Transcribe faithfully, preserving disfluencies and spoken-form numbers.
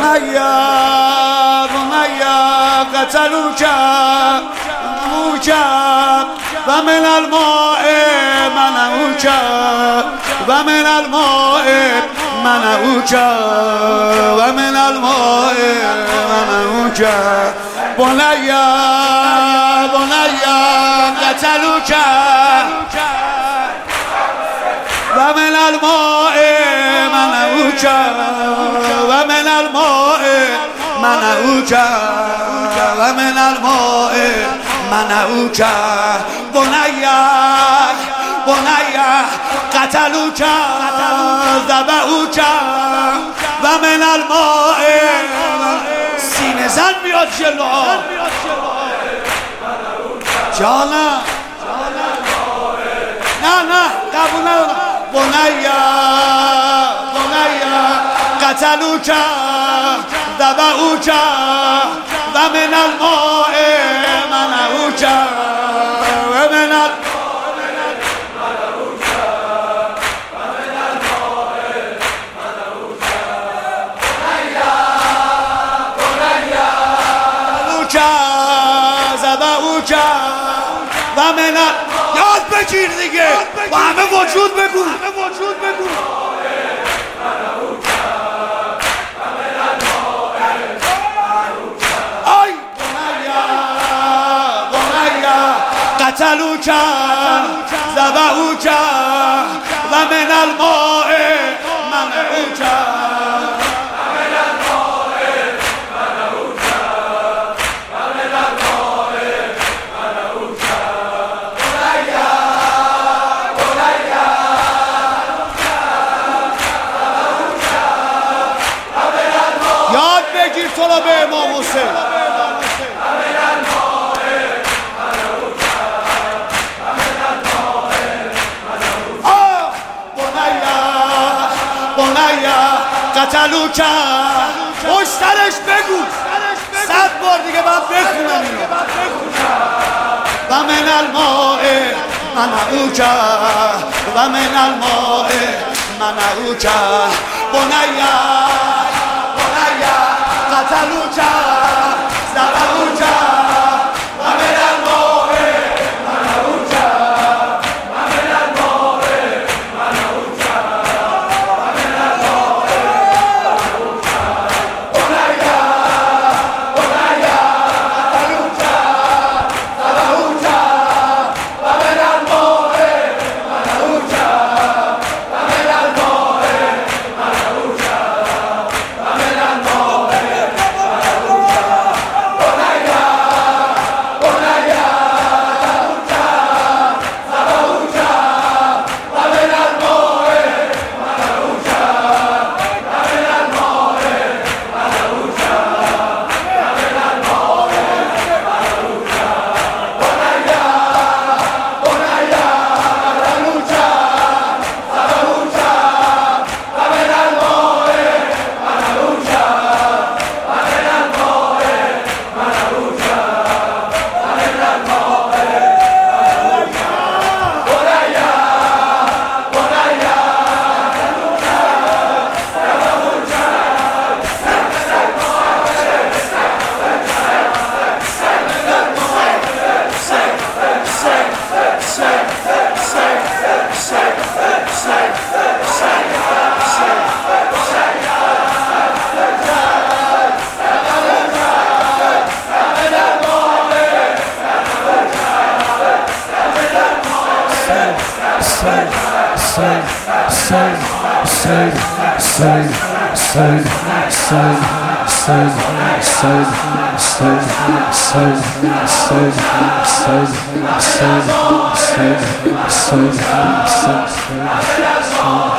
بنیا بنیا قتلوک موک و من الماء منعوک و من الماء منعوک و من الماء منعوک بنیا بنیا قتلوک و من الماء منعوک و من الماء منعوک و من الماء منعوک بنیا بنیا قتلوک ذبحوک و من الماء سینه زن بیاد جلو جانم نه نه قبول ندارم بنیا بنیا قتلوک ذبحوک و من الماء منعوک و من ذبحوک و من یاد بگیر دیگه با همه وجود بگو آی بنیا بنیا قتلوک ذبحوک و من الماء منعوک یاد بگیر تو را به امام حسین آه بنیا بنیا قتلوک پشترش بگو صد بار دیگه باید بخونم اینو و من الماء منعوک و من الماء منعوک بنیا قتلوک ذبحوک و من الماء منعوک و من الماء منعوک و من الماء منعوک بنیا بنیا قتلوک ذبحوک و من الماء منعوک و من الماء منعوک و من الماء So